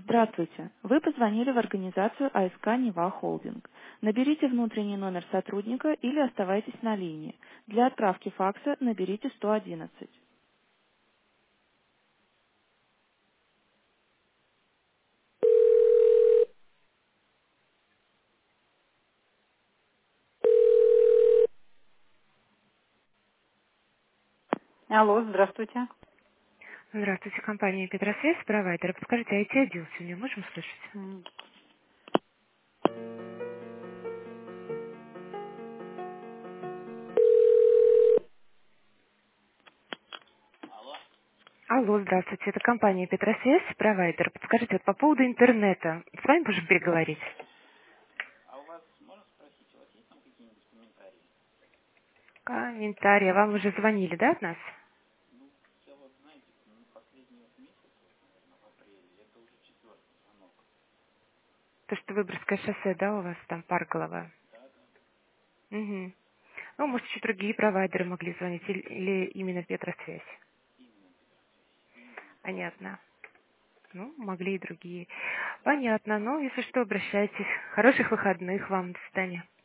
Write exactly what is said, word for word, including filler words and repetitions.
Здравствуйте. Вы позвонили в организацию А С К «Нева Холдинг». Наберите внутренний номер сотрудника или оставайтесь на линии. Для отправки факса наберите сто одиннадцать. Алло, здравствуйте. Здравствуйте, компания Петросвязь, провайдер. Подскажите, ай ти-отдел сегодня можем слышать? М, Алло, здравствуйте, это компания Петросвязь, провайдер. Подскажите, вот по поводу интернета, с вами можем переговорить? Комментарии, вам уже звонили, да, от нас? То, что Выборгское шоссе, да, у вас там Парголово? Угу. Ну, может, еще другие провайдеры могли звонить, или, или именно Петросвязь? Понятно. Ну, могли и другие. Понятно, ну, если что, обращайтесь. Хороших выходных вам, до свидания.